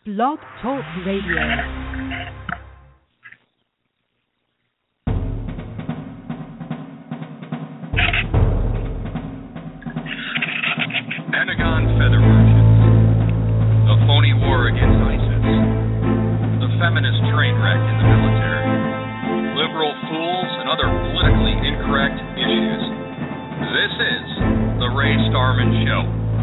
Blog Talk Radio. Pentagon feather merchants, the phony war against ISIS, the feminist train wreck in the military, liberal fools, and other politically incorrect issues. This is The Ray Starman Show.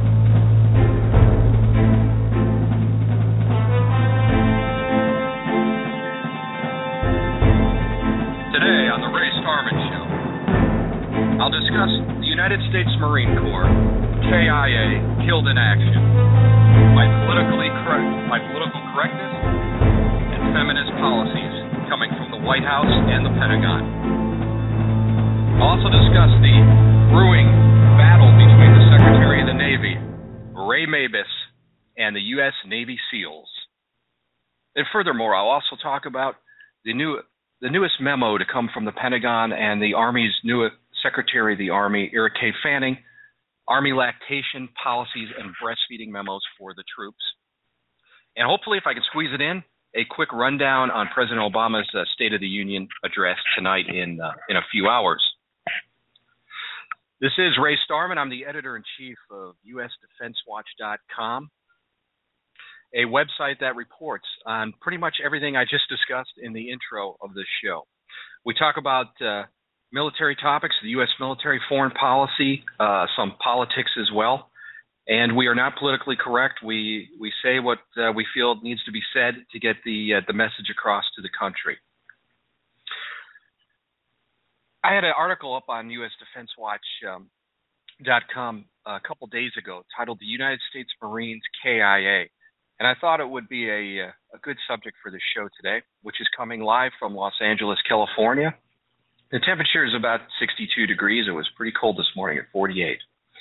Today on The Ray Starman Show, I'll discuss the United States Marine Corps, KIA, killed in action, by political correctness and feminist policies coming from the White House and the Pentagon. I'll also discuss the brewing battle between the Secretary of the Navy, Ray Mabus, and the U.S. Navy SEALs. And furthermore, I'll also talk about the newest memo to come from the Pentagon and the Army's new Secretary of the Army, Eric K. Fanning, Army lactation policies and breastfeeding memos for the troops. And hopefully, if I can squeeze it in, a quick rundown on President Obama's State of the Union address tonight in a few hours. This is Ray Starman. I'm the editor-in-chief of USDefenseWatch.com, a website that reports on pretty much everything I just discussed in the intro of this show. We talk about military topics, the U.S. military, foreign policy, some politics as well. And we are not politically correct. We say what we feel needs to be said to get the message across to the country. I had an article up on USDefenseWatch.com a couple days ago titled "The United States Marines KIA," and I thought it would be a good subject for the show today, which is coming live from Los Angeles, California. The temperature is about 62 degrees. It was pretty cold this morning at 48.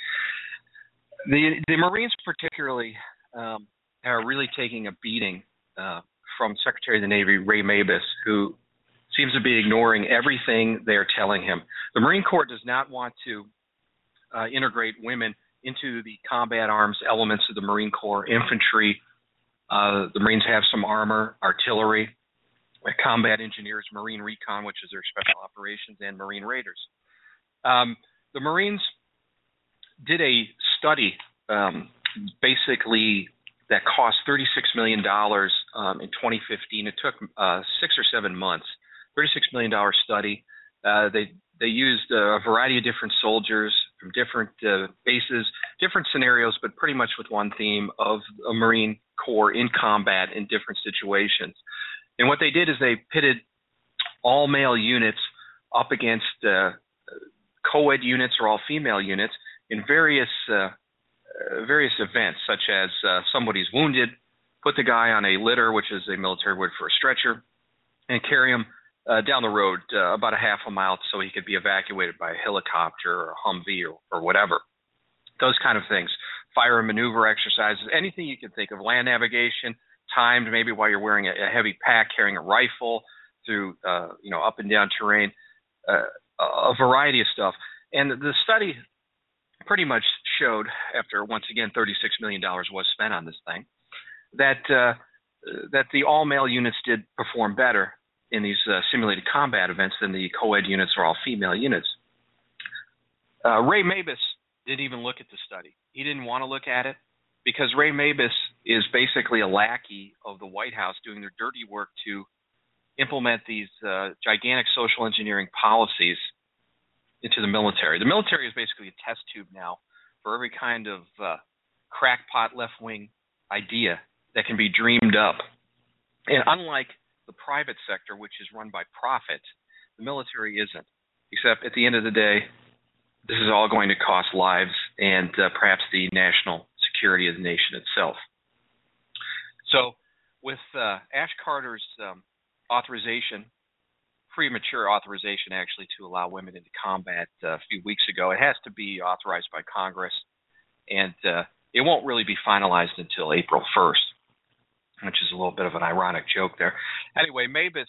The Marines particularly are really taking a beating from Secretary of the Navy Ray Mabus, who seems to be ignoring everything they're telling him. The Marine Corps does not want to integrate women into the combat arms elements of the Marine Corps, infantry. The Marines have some armor, artillery, combat engineers, Marine Recon, which is their special operations, and Marine Raiders. The Marines did a study basically that cost $36 million in 2015. It took 6 or 7 months. $36 million study. They used a variety of different soldiers from different bases, different scenarios, but pretty much with one theme of a Marine Corps in combat in different situations. And what they did is they pitted all male units up against co-ed units or all female units in various events, such as somebody's wounded, put the guy on a litter, which is a military word for a stretcher, and carry him down the road about a half a mile so he could be evacuated by a helicopter or a Humvee or whatever. Those kind of things. Fire and maneuver exercises, anything you can think of. Land navigation, timed maybe while you're wearing a heavy pack, carrying a rifle through up and down terrain, a variety of stuff. And the study pretty much showed, after once again $36 million was spent on this thing, that the all-male units did perform better in these simulated combat events than the co-ed units or all-female units. Ray Mabus didn't even look at the study. He didn't want to look at it because Ray Mabus is basically a lackey of the White House doing their dirty work to implement these gigantic social engineering policies into the military. The military is basically a test tube now for every kind of crackpot left-wing idea that can be dreamed up. And unlike the private sector, which is run by profit, the military isn't. Except at the end of the day, this is all going to cost lives and perhaps the national security of the nation itself. So with Ash Carter's authorization, premature authorization actually, to allow women into combat a few weeks ago, it has to be authorized by Congress, and it won't really be finalized until April 1st, which is a little bit of an ironic joke there. Anyway, Mabus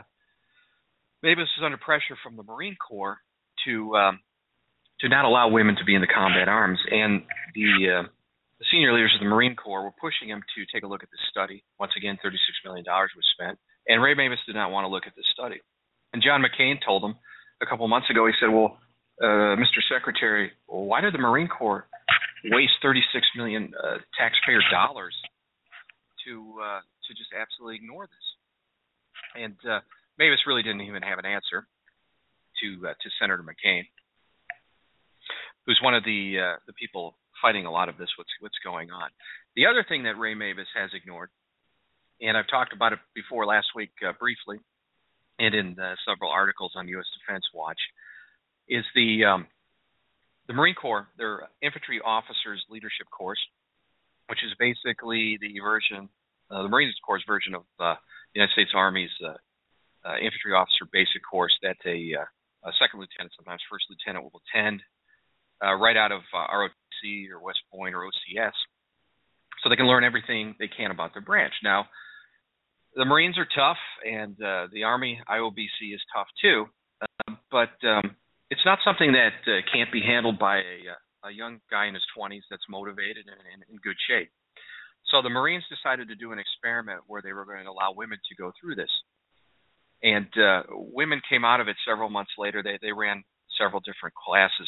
is under pressure from the Marine Corps to not allow women to be in the combat arms, and the the senior leaders of the Marine Corps were pushing him to take a look at this study. Once again, $36 million was spent, and Ray Mabus did not want to look at this study. And John McCain told him a couple months ago, he said, well, Mr. Secretary, why did the Marine Corps waste 36 million taxpayer dollars to just absolutely ignore this? And Mabus really didn't even have an answer to Senator McCain, who's one of the people fighting a lot of this, what's going on. The other thing that Ray Mabus has ignored, and I've talked about it before last week briefly, and in several articles on U.S. Defense Watch, is the Marine Corps, their Infantry Officers Leadership Course, which is basically the version, the Marine Corps' version of the United States Army's Infantry Officer Basic Course that a second lieutenant, sometimes first lieutenant, will attend right out of ROTC or West Point or OCS, so they can learn everything they can about their branch. Now, the Marines are tough, and the Army IOBC is tough too, but it's not something that can't be handled by a young guy in his 20s that's motivated and in good shape. So the Marines decided to do an experiment where they were going to allow women to go through this. And women came out of it several months later. They ran several different classes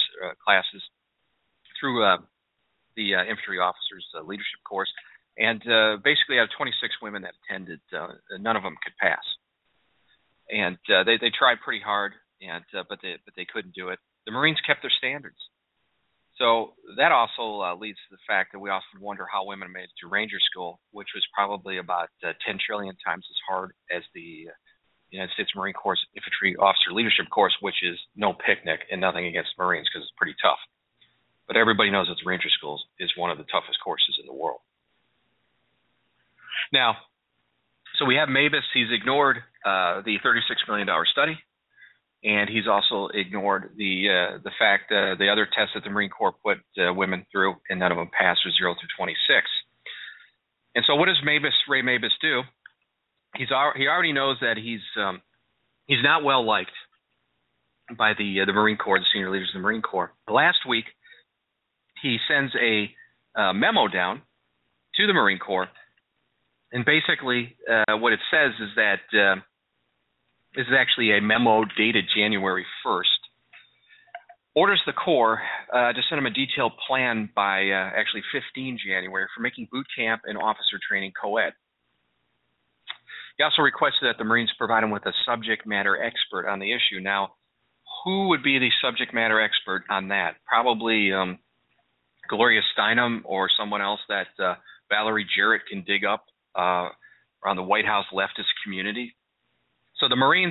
through the Infantry Officers Leadership Course. And basically, out of 26 women that attended, none of them could pass. And they tried pretty hard, but they couldn't do it. The Marines kept their standards. So that also leads to the fact that we often wonder how women made it to Ranger School, which was probably about 10 trillion times as hard as the United States Marine Corps Infantry Officer Leadership Course, which is no picnic and nothing against Marines because it's pretty tough. But everybody knows that the Ranger School is one of the toughest courses in the world. Now, so we have Mabus. He's ignored the $36 million study, and he's also ignored the fact the other tests that the Marine Corps put women through, and none of them passed, was 0 through 26. And so what does Ray Mabus do? He already knows that he's not well liked by the Marine Corps, the senior leaders of the Marine Corps. Last week, he sends a memo down to the Marine Corps. And basically, what it says is that this is actually a memo dated January 1st. Orders the Corps to send him a detailed plan by actually 15 January for making boot camp and officer training co-ed. He also requested that the Marines provide him with a subject matter expert on the issue. Now, who would be the subject matter expert on that? Probably Gloria Steinem or someone else that Valerie Jarrett can dig up around the White House leftist community. So the Marines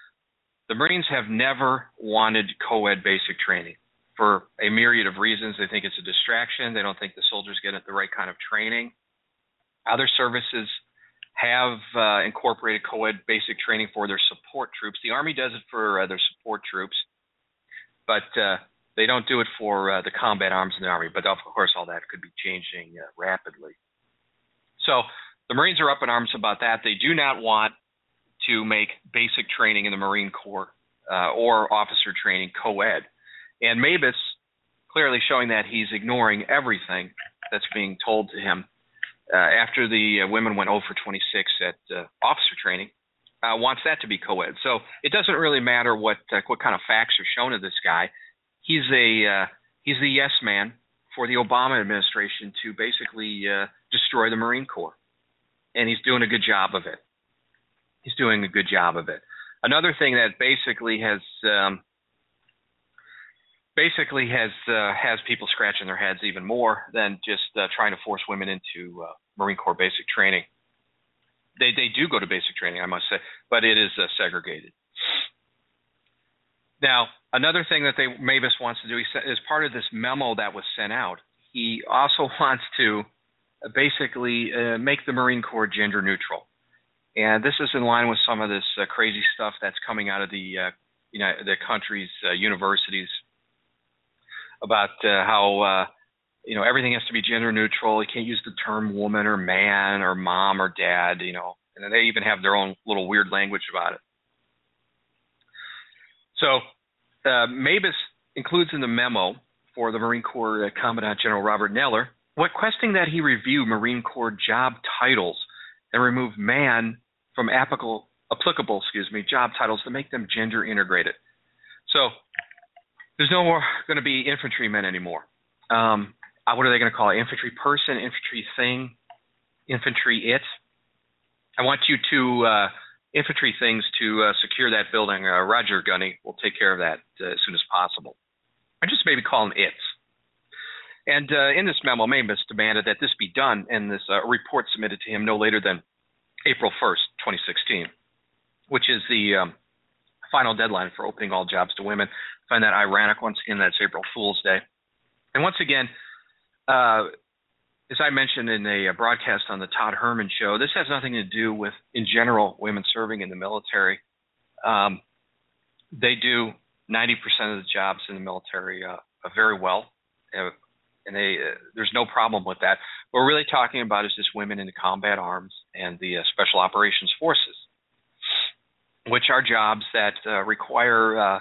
have never wanted co-ed basic training for a myriad of reasons. They think it's a distraction. They don't think the soldiers get the right kind of training. Other services have incorporated co-ed basic training for their support troops. The Army does it for their support troops, but they don't do it for the combat arms in the Army. But of course, all that could be changing rapidly. So the Marines are up in arms about that. They do not want to make basic training in the Marine Corps or officer training co-ed. And Mabus, clearly showing that he's ignoring everything that's being told to him after the women went 0 for 26 at officer training, wants that to be co-ed. So it doesn't really matter what kind of facts are shown to this guy. He's the yes man for the Obama administration to basically destroy the Marine Corps. And he's doing a good job of it. Another thing that basically has people scratching their heads even more than just trying to force women into Marine Corps basic training. They do go to basic training, I must say, but it is segregated. Now, another thing that Mabus wants to do, as part of this memo that was sent out, he also wants to basically make the Marine Corps gender neutral. And this is in line with some of this crazy stuff that's coming out of the country's universities about how everything has to be gender neutral. You can't use the term woman or man or mom or dad, and they even have their own little weird language about it. So Mabus includes in the memo for the Marine Corps Commandant General Robert Neller requesting that he review Marine Corps job titles and remove man from applicable job titles to make them gender integrated. So there's no more going to be infantrymen anymore. What are they going to call it? Infantry person, infantry thing, infantry it? I want you to infantry things to secure that building. Roger, Gunny. We'll take care of that as soon as possible. I just maybe call them its. And in this memo, Mabus demanded that this be done, and this report submitted to him no later than April 1st, 2016, which is the final deadline for opening all jobs to women. I find that ironic. Once again, that's April Fool's Day. And once again, as I mentioned in a broadcast on the Todd Herman Show, this has nothing to do with, in general, women serving in the military. They do 90% of the jobs in the military very well, and there's no problem with that. What we're really talking about is just women in the combat arms and the Special Operations Forces, which are jobs that require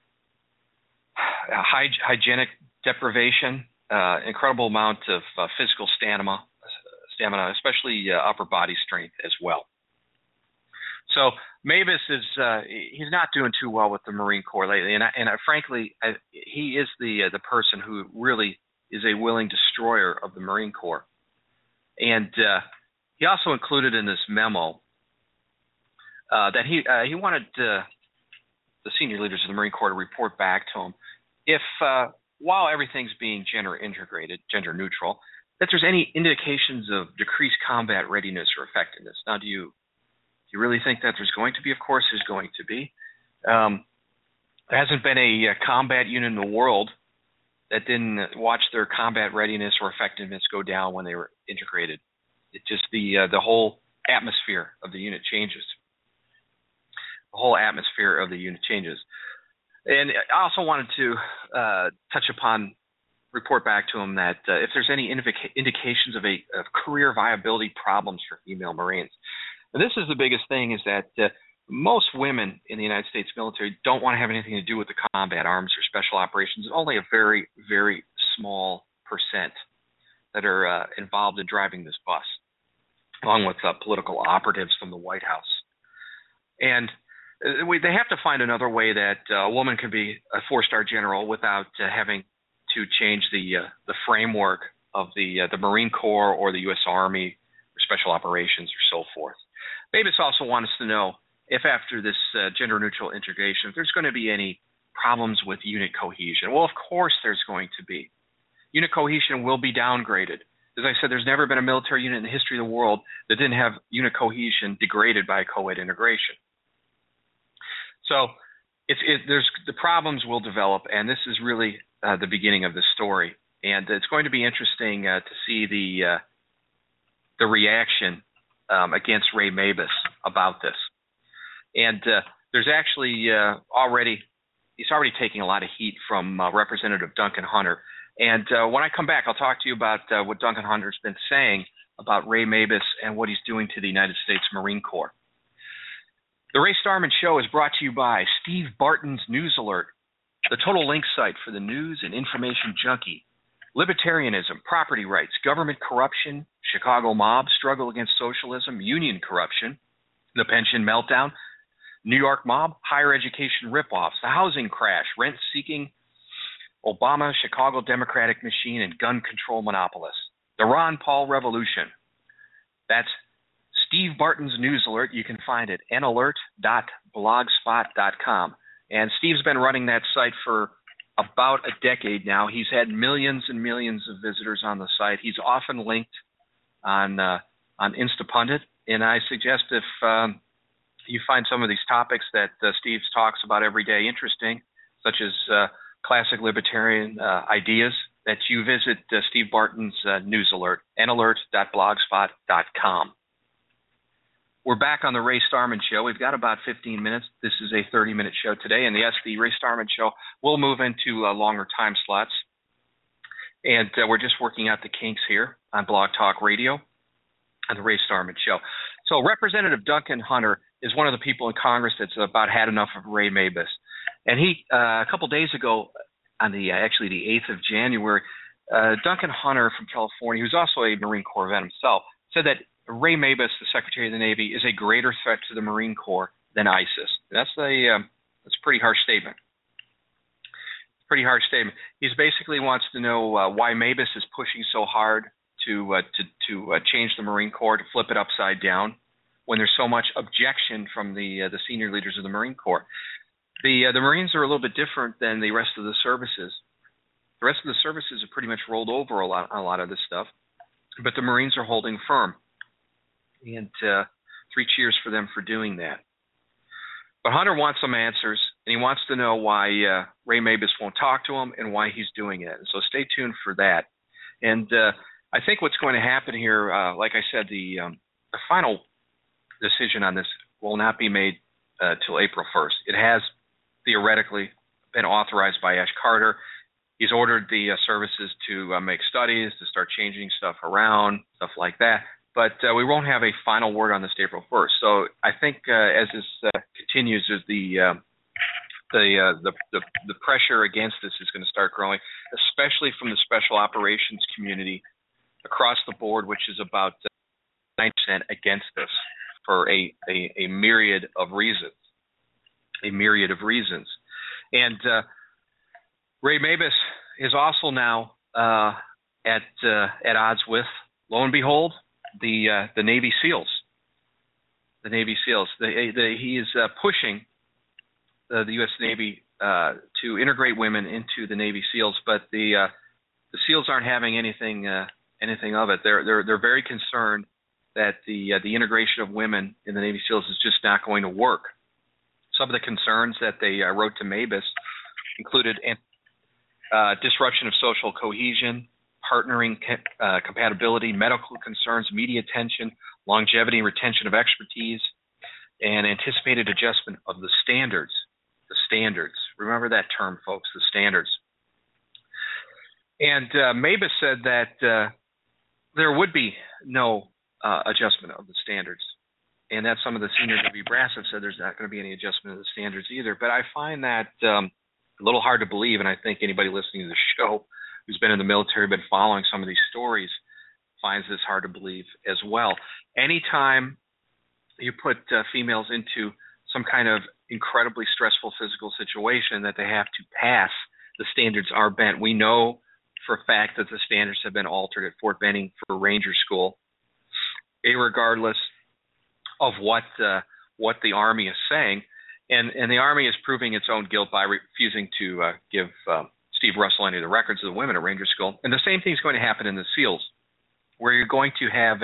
hygienic deprivation, incredible amount of physical stamina, especially upper body strength as well. So Mabus he's not doing too well with the Marine Corps lately, and frankly, he is the person who really is a willing destroyer of the Marine Corps. And he also included in this memo that he wanted the senior leaders of the Marine Corps to report back to him if while everything's being gender integrated, gender neutral, that there's any indications of decreased combat readiness or effectiveness. Now, do you really think that there's going to be? Of course there's going to be. There hasn't been a combat unit in the world that didn't watch their combat readiness or effectiveness go down when they were integrated. It just the whole atmosphere of the unit changes. The whole atmosphere of the unit changes. And I also wanted to report back to him that if there's any indications of career viability problems for female Marines. And this is the biggest thing, is that most women in the United States military don't want to have anything to do with the combat arms or special operations. Only a very, very small percent that are involved in driving this bus, along with political operatives from the White House. And they have to find another way that a woman can be a four-star general without having to change the framework of the Marine Corps or the U.S. Army or Special Operations or so forth. Mabus also wants to know if after this gender-neutral integration, if there's going to be any problems with unit cohesion. Well, of course there's going to be. Unit cohesion will be downgraded. As I said, there's never been a military unit in the history of the world that didn't have unit cohesion degraded by co-ed integration. So the problems will develop, and this is really the beginning of the story. And it's going to be interesting to see the reaction against Ray Mabus about this. And there's actually he's already taking a lot of heat from Representative Duncan Hunter. And when I come back, I'll talk to you about what Duncan Hunter's been saying about Ray Mabus and what he's doing to the United States Marine Corps. The Ray Starman Show is brought to you by Steve Barton's News Alert, the total link site for the news and information junkie. Libertarianism, property rights, government corruption, Chicago mob, struggle against socialism, union corruption, the pension meltdown, New York mob, higher education ripoffs, the housing crash, rent-seeking, Obama, Chicago Democratic machine, and gun control monopolists. The Ron Paul Revolution. That's Steve Barton's News Alert. You can find it at nalert.blogspot.com. And Steve's been running that site for about a decade now. He's had millions and millions of visitors on the site. He's often linked on Instapundit. And I suggest if you find some of these topics that Steve talks about every day interesting, such as classic libertarian ideas, that you visit Steve Barton's News Alert, nalert.blogspot.com. We're back on the Ray Starman Show. We've got about 15 minutes. This is a 30-minute show today. And yes, the Ray Starman Show will move into longer time slots. And we're just working out the kinks here on Blog Talk Radio and the Ray Starman Show. So Representative Duncan Hunter is one of the people in Congress that's about had enough of Ray Mabus. And he, a couple days ago, on the 8th of January, Duncan Hunter from California, who's also a Marine Corps vet himself, said that Ray Mabus, the Secretary of the Navy, is a greater threat to the Marine Corps than ISIS. That's a pretty harsh statement. Pretty harsh statement. He basically wants to know why Mabus is pushing so hard to change the Marine Corps, to flip it upside down, when there's so much objection from the senior leaders of the Marine Corps. The Marines are a little bit different than the rest of the services. The rest of the services have pretty much rolled over a lot of this stuff, but the Marines are holding firm, and 3 cheers for them for doing that. But Hunter wants some answers, and he wants to know why Ray Mabus won't talk to him and why he's doing it. So stay tuned for that. And I think what's going to happen here, like I said, the final decision on this will not be made till April 1st. It has theoretically been authorized by Ash Carter. He's ordered the services to make studies, to start changing stuff around, stuff like that. But we won't have a final word on this April 1st. So I think as this continues, the pressure against this is going to start growing, especially from the special operations community across the board, which is about 9% against this for a myriad of reasons. A myriad of reasons. And Ray Mabus is also now at odds with, lo and behold, the Navy SEALs. The Navy SEALs. He is pushing the U.S. Navy to integrate women into the Navy SEALs, but the SEALs aren't having anything of it. They're very concerned that the integration of women in the Navy SEALs is just not going to work. Some of the concerns that they wrote to Mabus included disruption of social cohesion, partnering compatibility, medical concerns, media attention, longevity and retention of expertise, and anticipated adjustment of the standards. The standards. Remember that term, folks, the standards. And Mabus said that there would be no adjustment of the standards. And that some of the senior Navy brass have said there's not going to be any adjustment of the standards either. But I find that a little hard to believe, and I think anybody listening to the show who's been in the military, been following some of these stories, finds this hard to believe as well. Anytime you put females into some kind of incredibly stressful physical situation that they have to pass, the standards are bent. We know for a fact that the standards have been altered at Fort Benning for Ranger School, irregardless of what the Army is saying, and the Army is proving its own guilt by refusing to give Steve Russell any of the records of the women at Ranger School. And the same thing is going to happen in the SEALs, where you're going to have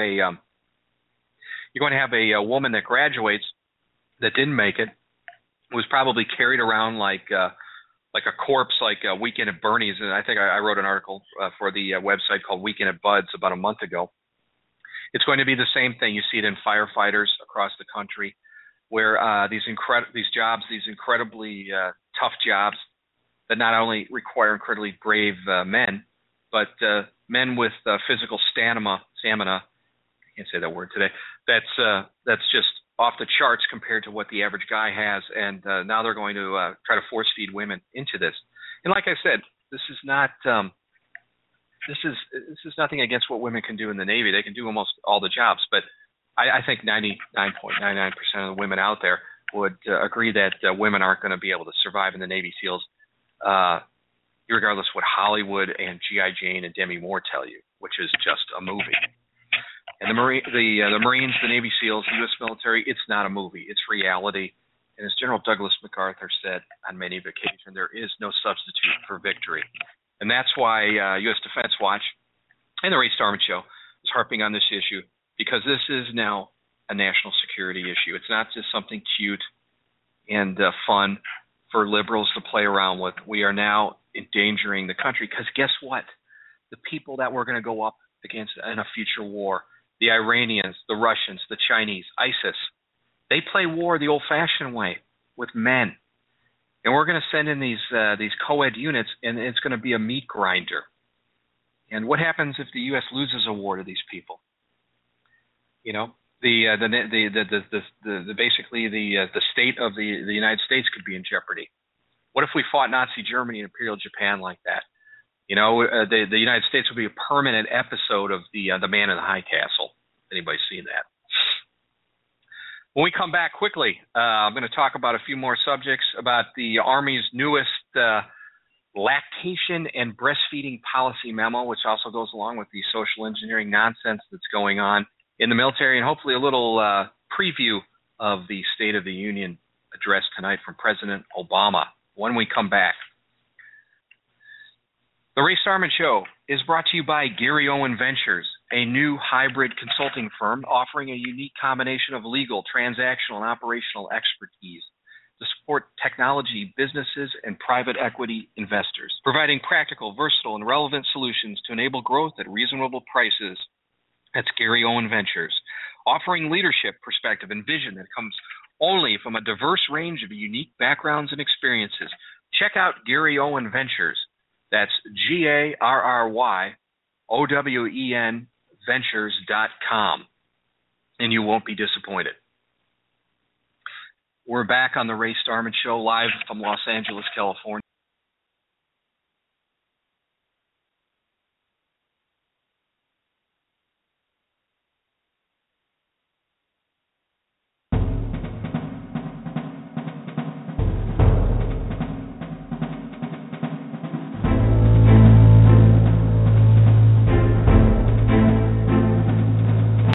a woman that graduates that didn't make it, was probably carried around like a corpse, like a Weekend at Bernie's. And I think I wrote an article for the website called Weekend at Bud's about a month ago. It's going to be the same thing. You see it in firefighters across the country, where these incredibly tough jobs that not only require incredibly brave men, but men with physical stamina. I can't say that word today. That's just off the charts compared to what the average guy has, and now they're going to try to force feed women into this. And like I said, this is not. This is nothing against what women can do in the Navy. They can do almost all the jobs, but I think 99.99% of the women out there would agree that women aren't going to be able to survive in the Navy SEALs, regardless of what Hollywood and G.I. Jane and Demi Moore tell you, which is just a movie. And the Marines, the Navy SEALs, the U.S. military, it's not a movie. It's reality. And as General Douglas MacArthur said on many occasions, there is no substitute for victory. And that's why U.S. Defense Watch and the Ray Starman Show is harping on this issue, because this is now a national security issue. It's not just something cute and fun for liberals to play around with. We are now endangering the country, because guess what? The people that we're going to go up against in a future war, the Iranians, the Russians, the Chinese, ISIS, they play war the old-fashioned way with men. And we're going to send in these co-ed units, and it's going to be a meat grinder. And what happens if the U.S. loses a war to these people? You know, basically the state of the United States could be in jeopardy. What if we fought Nazi Germany and Imperial Japan like that? The United States will be a permanent episode of the Man in the High Castle. Anybody's seen that? When we come back quickly, I'm going to talk about a few more subjects about the Army's newest lactation and breastfeeding policy memo, which also goes along with the social engineering nonsense that's going on in the military, and hopefully a little preview of the State of the Union address tonight from President Obama when we come back. The Ray Starman Show is brought to you by Gary Owen Ventures, a new hybrid consulting firm offering a unique combination of legal, transactional, and operational expertise to support technology businesses and private equity investors, providing practical, versatile, and relevant solutions to enable growth at reasonable prices. That's Gary Owen Ventures, offering leadership, perspective, and vision that comes only from a diverse range of unique backgrounds and experiences. Check out Gary Owen Ventures. That's GARRYOWEN Ventures.com, and you won't be disappointed. We're back on the Ray Starman Show live from Los Angeles, California.